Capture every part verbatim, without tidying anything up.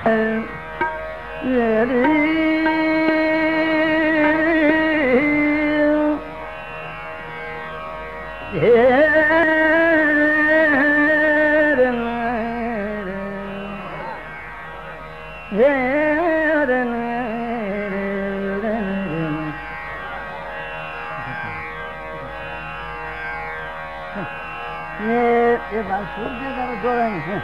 ये बात सुन के जरा जोड़ेंगे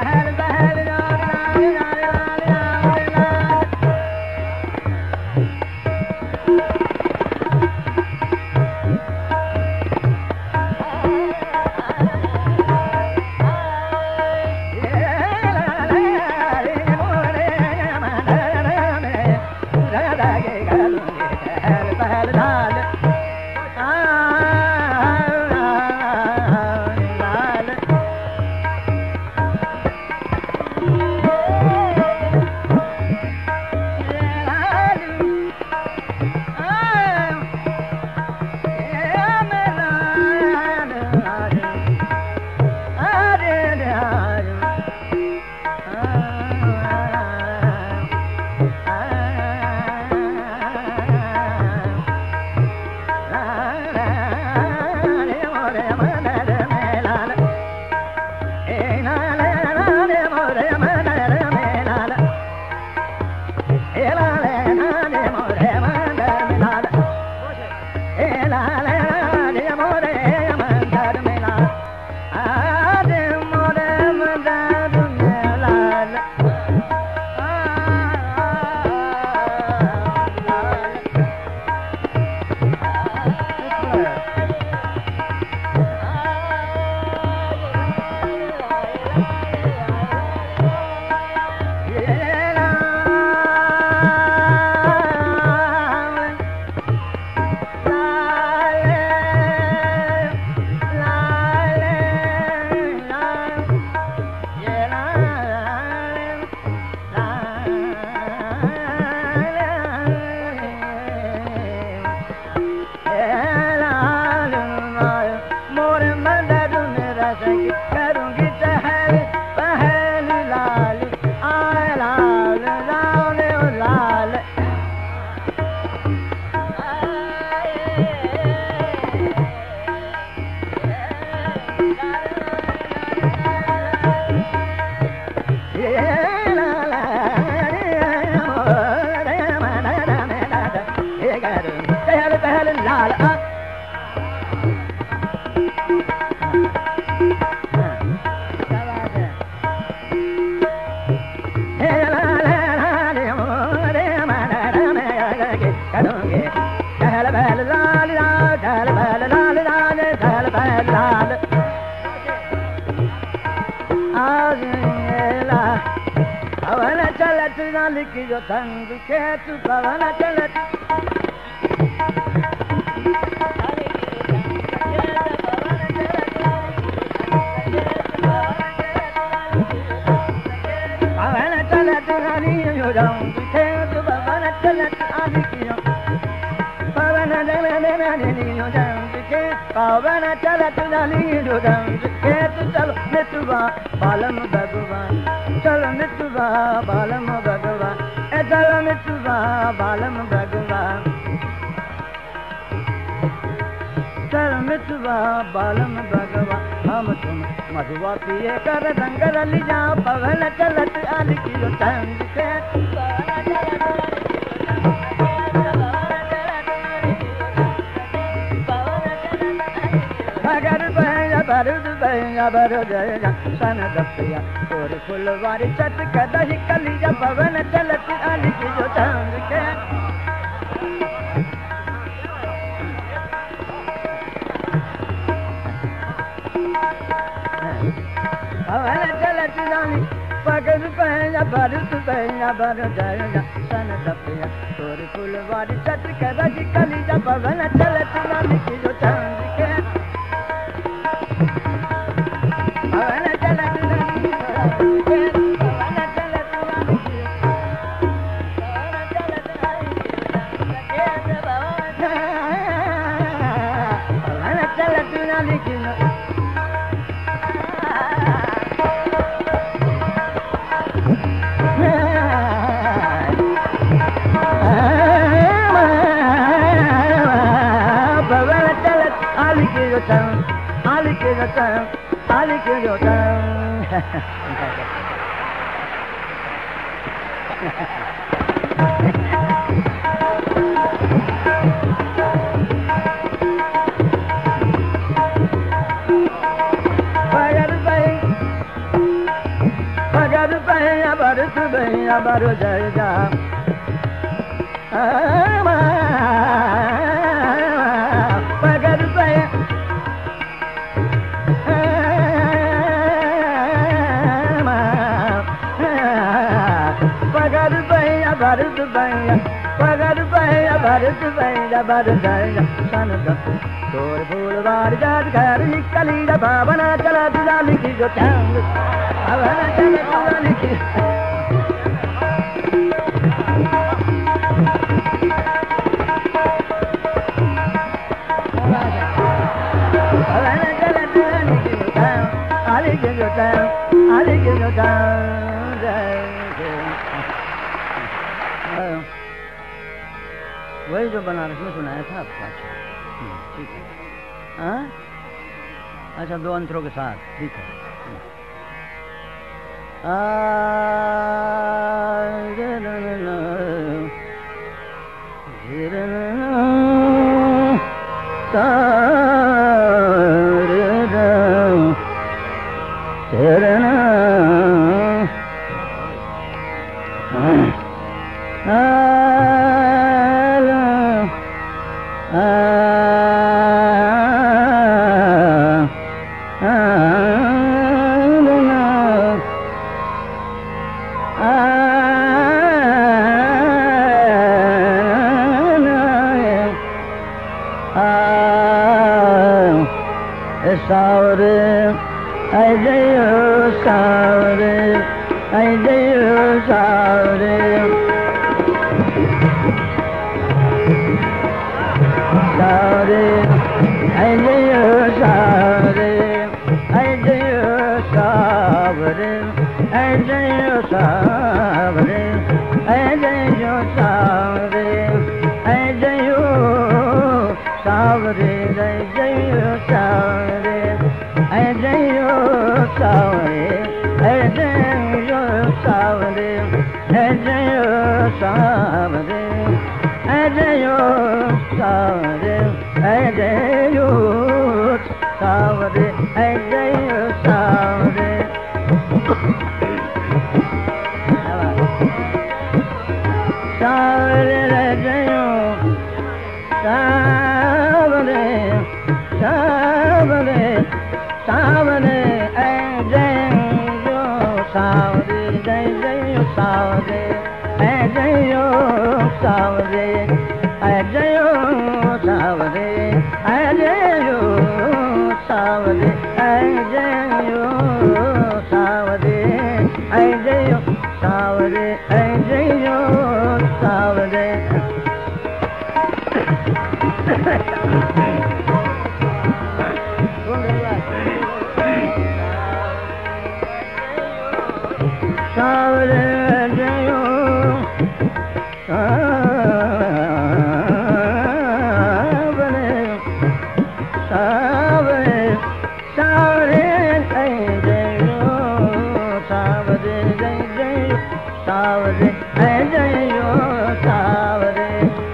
Yo tango que tu pavana chalat pavana chalat ani yo tango que tu pavana chalat ani yo pavana chalat ani yo tango que pavana chalat ani yo tango que tu chalo nituba balam bhagwan chalo nituba balam bhagwan चलो मितुवा बालम भगवान चलो मितुवा बालम भगवान हम तुम मधुआ पिए कर रंग रली जा पवन चलत आल की जो तंग के अगर बहया बरुद बहया बरुद सन दपिया और फुलवारी चट कदही कलिया पवन चलत आली की जो तंग के पवन चलत आली पगल बहया बरुद बहया बरुद सन दपिया और फुलवारी चट कदही कलिया पवन चलत आली की जो तंग के Ali ke jatan, Ali ke jatan. Bagar bayi, पगर पैया बरस भैया बरु जय जा पगर पैया पगर पैया बरस भैया पगर पैया बरस भैया बरु जय जा सन तोर फूल बार जात खैर कली भावना चला तुझा लिखी जो चांद भावना चला तुझा लिखी भावना चला तुझा लिखी जो चांद आली के जो चांद आली के जो चांद वही जो बनारस में सुनाया था आपका ठीक है हाँ अच्छा दो अंतरों के साथ ठीक है आ सावरे आई जयो सावरे आई जयो सावरे सावरे आई जयो सावरे आई जयो सावरे आई जयो सावरे आई जयो सावरे आई जयो सावरे आई जयो सावरे आई जयो सावरे आई जयो सावरे आई जयो सावरे आई जयो सावरे आई जयो सावरे आई जयो सावरे सावरे आई जयो सावरे सावरे सावरे ऐ जयो सावरे जय जयो सावरे ऐ जयो सावरे ऐ जयो सावरे ऐ जयो सावरे ऐ जयो सावरे ऐ जयो सावरे ऐ जयो सावरे सावरे जयो सावरे सावरे सावरे ऐ जयो सावरे जय जयो सावरे ऐ जयो सावरे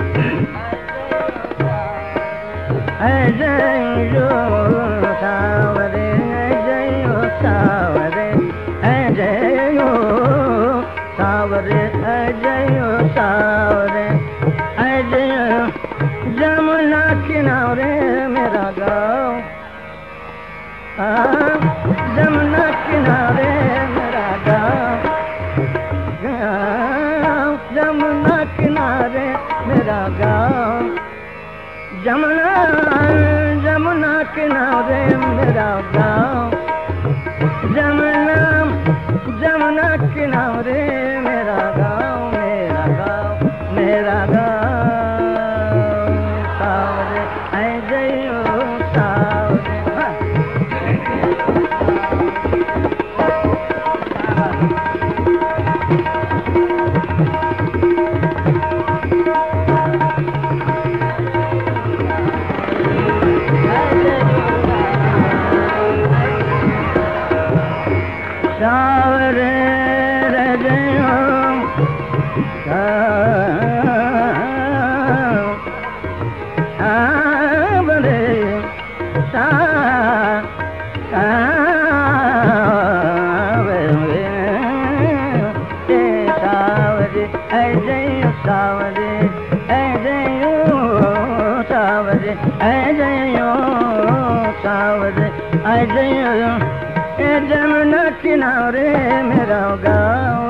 ऐ जयो सावरे ऐ जयो सावरे ऐ जयो सावरे ऐ जयो सावरे ऐ जयो जमुना किनारे मेरा गाँव जमुना किनारे मेरा गाँव जमुना किनारे मेरा गाँव जमुना जमुना किनारे मेरा गाँव जमुना जमुना किनारे मेरा गाँव मेरा गाँव मेरा गाँव सावरे ऐ जयो सावरे सावरे रे जयो सावरे सावरे ऐ जयो सावरे ऐ जयो सावरे ऐ जयो सावरे ऐ जयो ए जमुना किनारे मेरा गाँव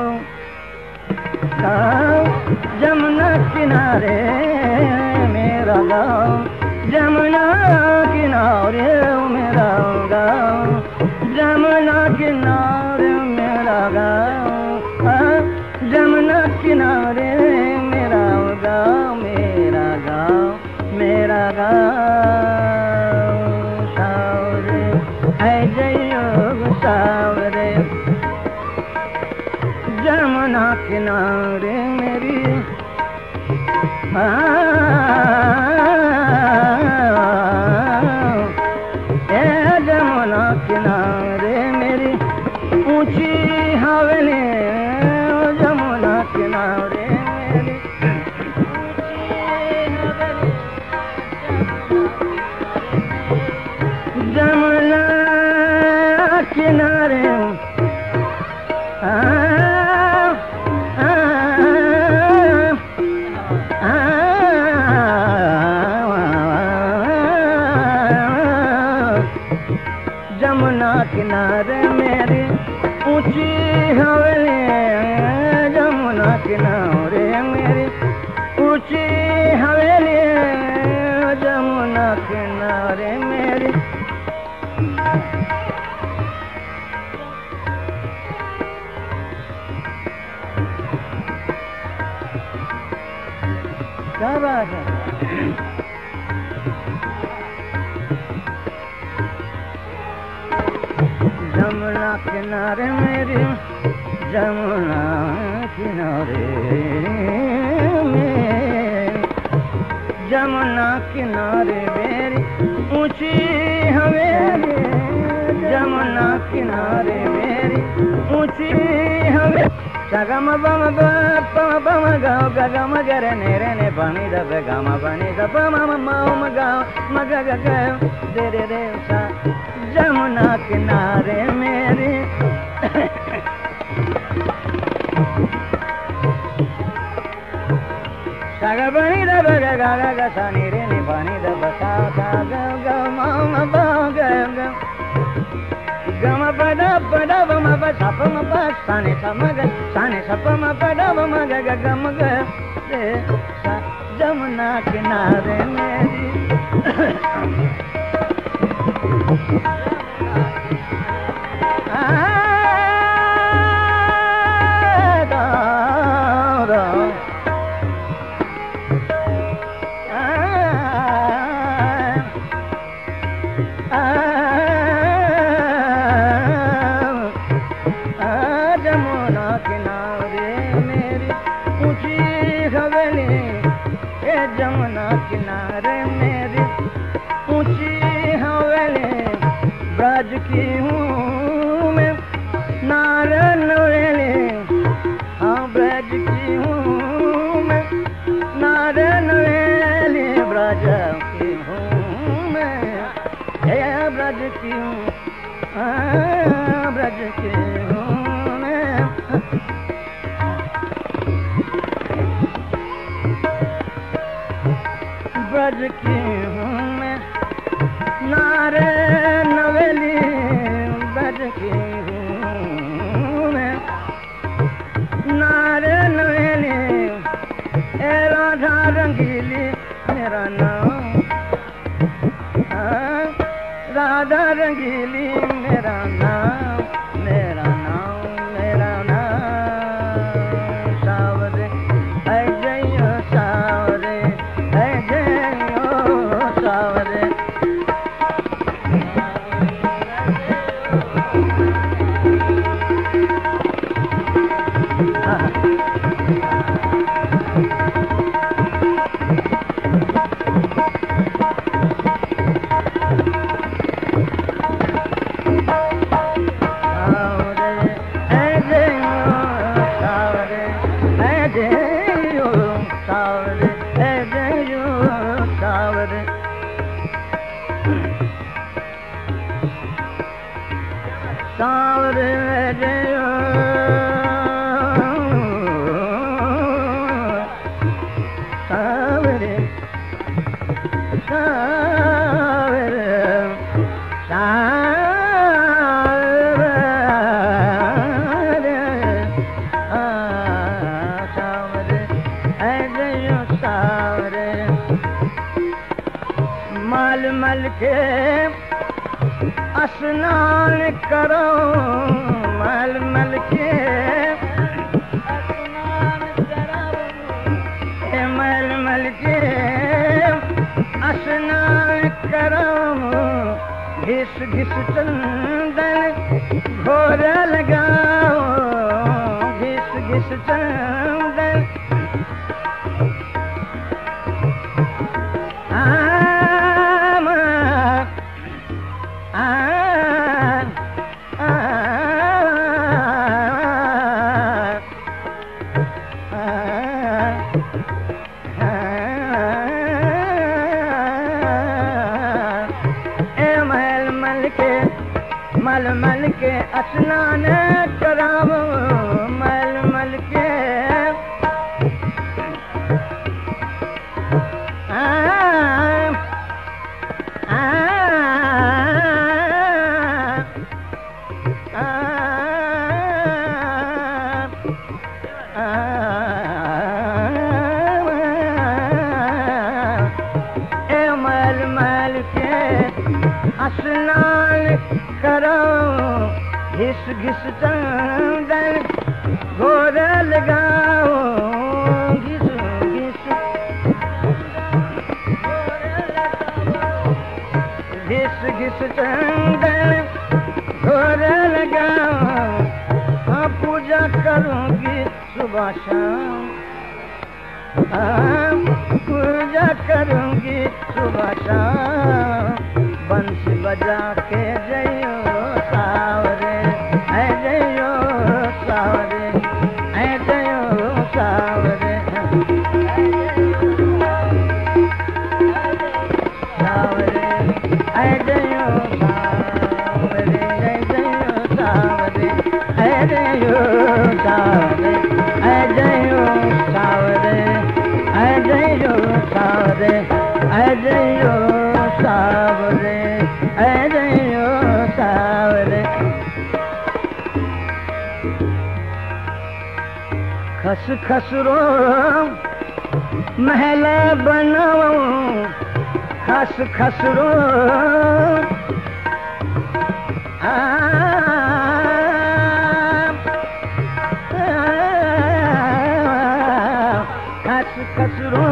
गाँव जमुना किनारे मेरा गाँव जमुना किनारे मेरा गाँव जमुना किनारे मेरा गाँव जमुना किनारे मेरा गाँव मेरा गाँव मेरा गाँव सावरे ऐ जयो सावरे जमुना किनारे मेरी ए जमुना किनारे मेरी ऊंची हवेली जमुना किनारे मेरी जमुना किनारे जमुना किनारे मेरी ऊंची हवेली जमुना किनारे मेरी ऊंची हवेली जमुना किनारे मेरी क्या बात है जमुना किनारे मेरी जमुना किनारे मेरी जमुना किनारे मेरी ऊंची हवेली जमुना किनारे मेरी ऊंची हवेली सगम बम बम बम गाओ गगम गर नेरे ने पानी दब गम पानी दब मम मम गाओ मग गग दे रे रे सा जमुना किनारे मेरी सग पानी दब ग ग ग सा नी रे ने पानी दब सा सा ग ग मम ब ग ग गम पद पद बम प सा प म प सा ने सा म ग सा ने सा प म प द ब म ग ग गम ग रे सा जमुना किनारे मेरी जमुना किनारे मेरी ऊंची हवेली ए जमुना किनारे मेरी ऊंची हवेली ब्रज की हूँ मैं नारायण वेली हाँ ब्रज की हूँ मैं नारायण वेली ब्रज की हूँ मैं हे ब्रज की हूँ ब्रज की हूँ ब्रज की हूँ मैं नारायण वेली ब्रज की हूँ मैं नारायण वेली ए राधा रंगीली मेरा नाम राधा रंगीली मेरा नाम मेरा नाम मेरा नाम सावरे ऐ जयो सावरे ऐ जयो सावरे के स्नान करो मल मल के स्नान करो मल मल के स्नान करो घिस घिस चंदन घोर लगाओ घिस घिस चंदन आम आ मल मल के स्नान करावो मल मल के आ, आ, आ, आ, ए मल मल के स्नान करो घिस घिस चंदन घोर लगाओ घिस घिस घिस घिस चंदन घोर लगाओ हाँ पूजा करूंगी सुबह शाम हाँ पूजा करूंगी सुबह शाम बंसी बजा के जइयो सावरे ऐ जइयो सावरे ऐ जइयो सावरे सावरे ऐ जइयो सावरे ऐ जइयो सावरे ऐ जइयो सावरे ऐ जइयो सावरे ऐ जइयो सावरे ऐ जइयो सावरे ऐ जइयो सावरे खस खसरो महल बनाओ खस खसरो आ, खस खसरो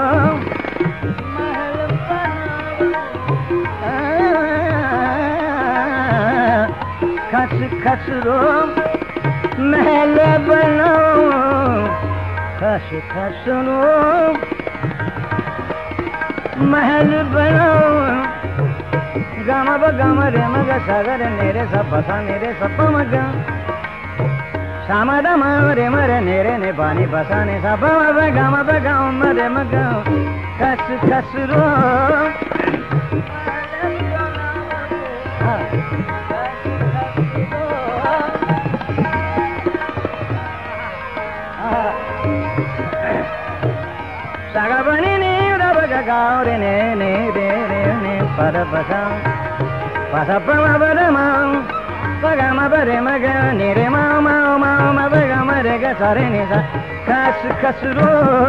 खस खसरो महल बनाओ खस खसरो महल बनाओ गम ब गम रे मग सगर नेरे सपसा नेरे सप मग श्याम रम रे मरे नेरे ने पानी बसा ने सप ब गम ब गम रे मग खस खसरो सागा बनी नी रब गाओ रे ने ने रे रे ने पर बसा पसा पमा बर माओ पगा मा बरे मग ने रे माओ माओ माओ मा बगा मरे ग सारे ने सा खस खसरो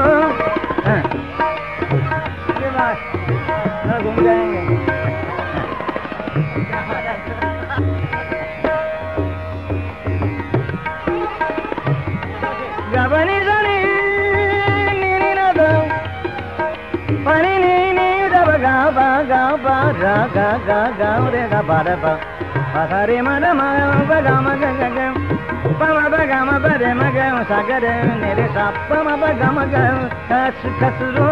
के बाद ना घूम जाएंगे गबनी जानी pani ni ni da ba ga ba ga ba ra ga ga ga re ga ba da ba ba sa re ma da ma ba ga ma ga ga ga pa ma ba ga ma ba re ma ga sa ga re ne re sa pa ma ba ga ma ga khas khas ro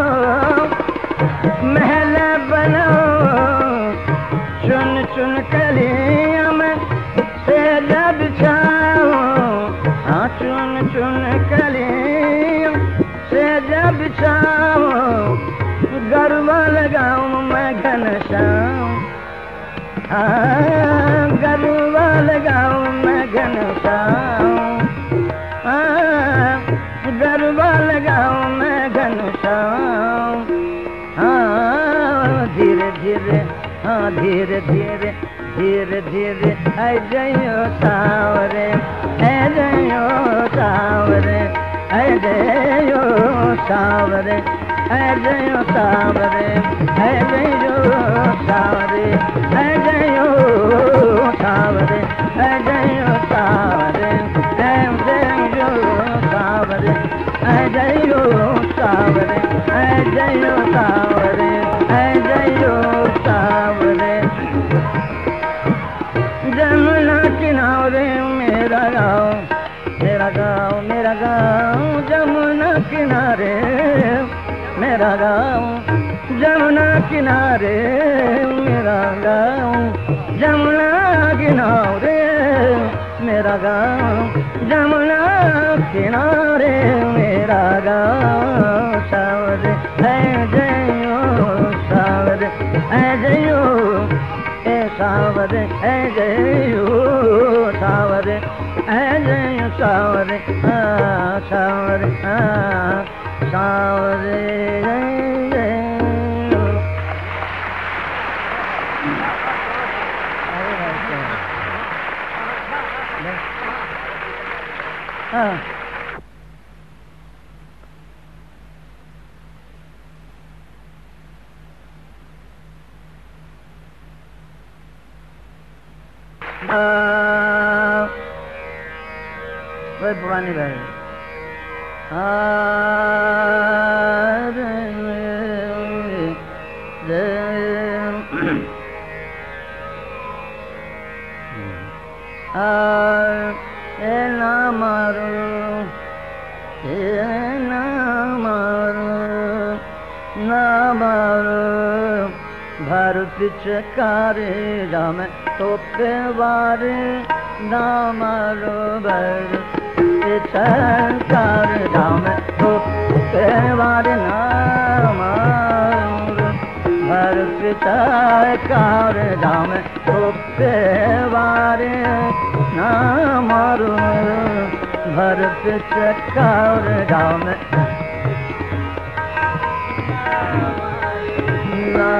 महल बनाओ चुन चुन कलियां में says बिछाओ हाँ चुन चुन कलियां says बिछाओ garba लगाऊं मैं घनश्याम हाँ गरबा लगाऊं मैं घनश्याम हाँ गरबा लगाऊं मैं घनश्याम हाँ धीरे धीरे हाँ धीरे धीरे धीरे धीरे ऐ जइयो सावरे ऐ जइयो सावरे ऐ जइयो सावरे जयो सावरे है जयो सावरे है जयो सावरे है जयो सावरे है जयो सावरे है जयो सावरे है जयो सावरे है जयो सावरे जमुना किनारे मेरा गाँव मेरा गाँव मेरा गाँव जमुना किनारे मेरा गाँव जमुना किनारे मेरा गाँव जमुना किनारे मेरा गाँव जमुना किनारे मेरा गाँव सावरे है जयो सावरे है जयो ए सावरे है जयो सावरे है जयो सावरे हाँ सावरे हाँ सावरे हाँ वही पुरानी भाई ए ना मारो ए ना मारो ना मारो भर पिचकारे राम तोपे वारे ना मारो भर पिचकार राम तोपे वारे ना मारो भर पिचकार राम तोपे वारे ना मारो भर पिचकार राम ना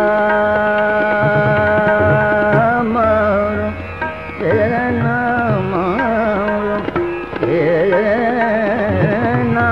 मारो ए ना मारो ए ना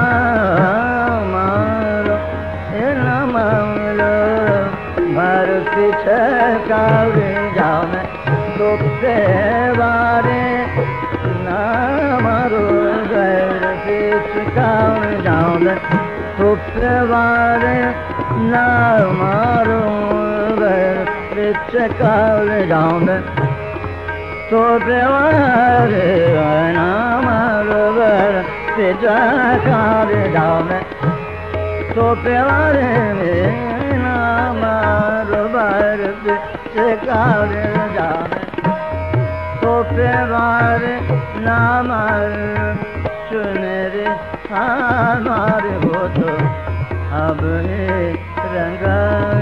मारो ए ना मारो भर पिचकार राम तोपे वारे ना मारो भर पिचकार राम तोपे वारे ना मारो भर पिचकार राम तोपे वारे ना मारो भर पिचकार राम तोपे वारे ना मारो भर पिचकार राम तोपे वारे ना मारो सुनरे हमारे हो तो अब रंगा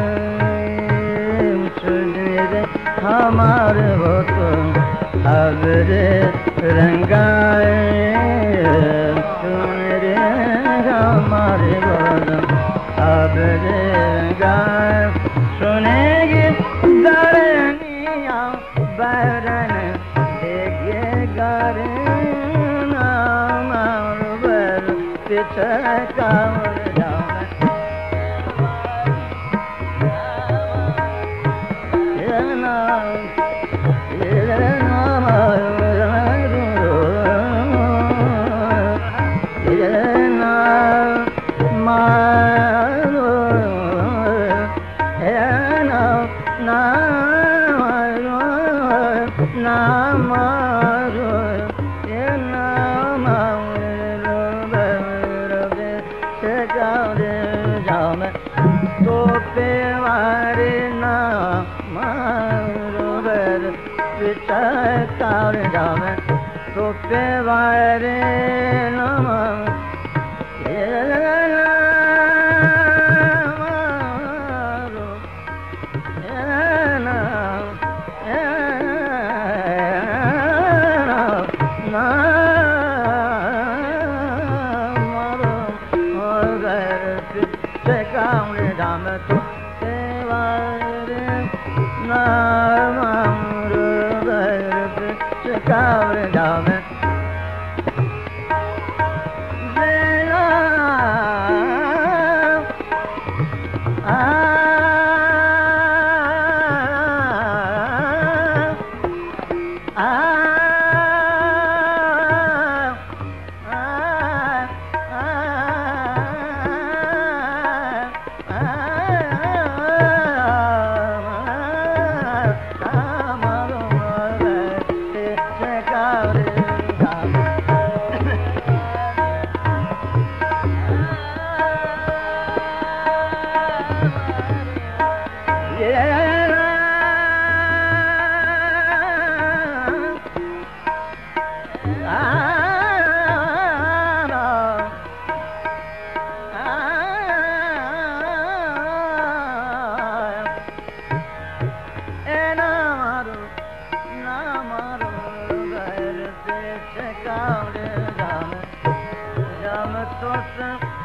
सुनरे हमारे हो तो अब रे रंगाए सुनरे हमारे हो तो अब रे रंगाए सुनेगी गरनिया बरन देगे गरन नाम बर पिचकार तोपे वारे नम दोष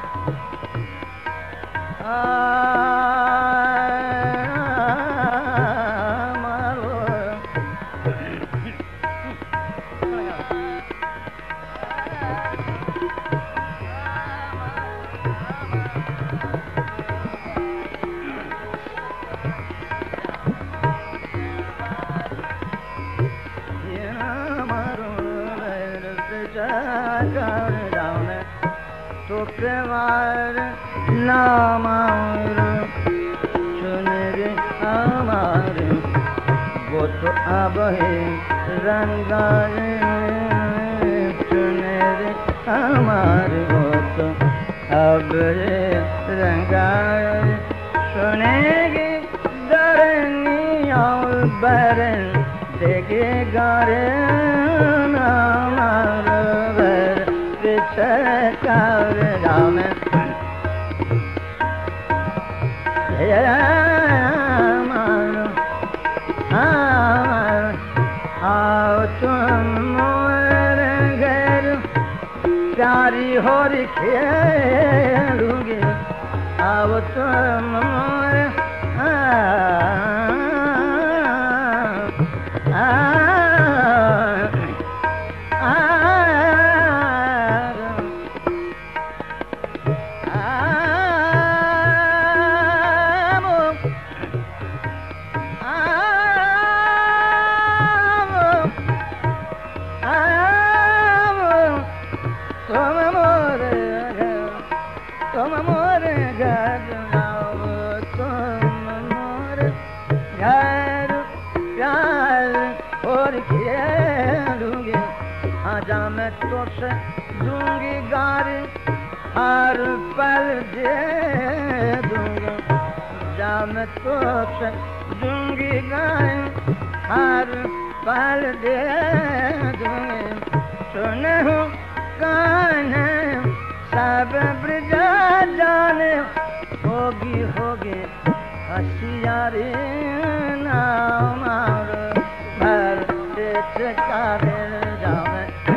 प्रेमार नामार सुन रे हमार वो तो अब है रंगाए सुन रे हमार वो तो अब है रंगाए सुनेगी दरनी और बरन देगे गारे नामार बर पिछकार राम आओ तुम मोर घर प्यारी हो खेलूंगी आओ तुम मोर दूंगी गारी हर पल दे दूंगा जा मैं तो दूंगी गारी हर पल दे दूंगी सुने हूँ कान सब ब्रजा जाने होगी होगी हसियारी नाम भर चकारे जावे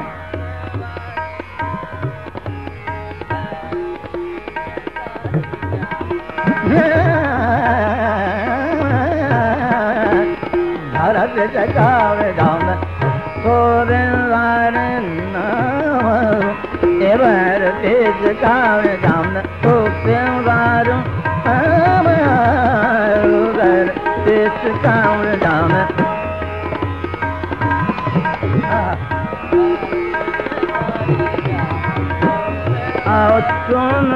भारत जगावे जाम तोरे वारे नाम एवर तेज गावे जाम तो प्यारो हम उधर तेज गावे जाम आओ तुम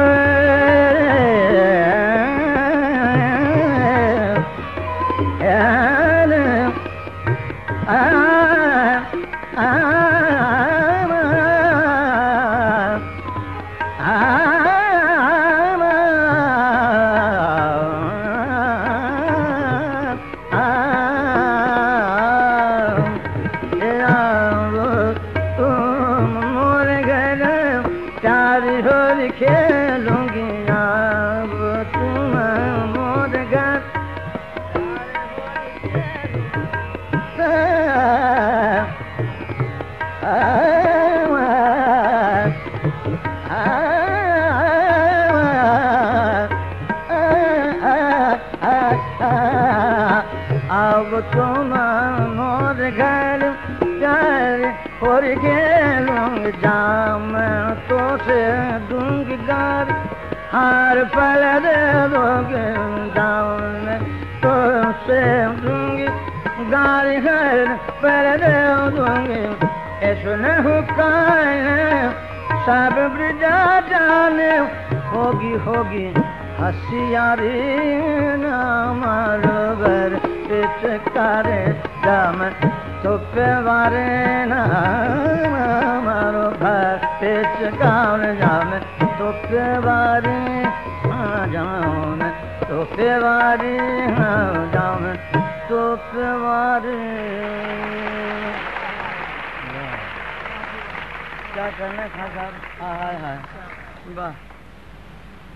खेलूंगी अब तुम मोर घर अब तुम मोर घर और खेलूंगी जाम तो से दूंगी गार हर पल दे दोगे जाम तो से दूंगी गार हर पल दे दूंगी ऐसा हुक्म सब ब्रजा जाने होगी होगी हसियारी नामारो बर पिचकारे जाम तो प्यारे नामारो भर पिचकारे जाम तो प्यारे जाम तो प्यारे जाम तो प्यारे क्या करना खा साहब हाय हाय वाह।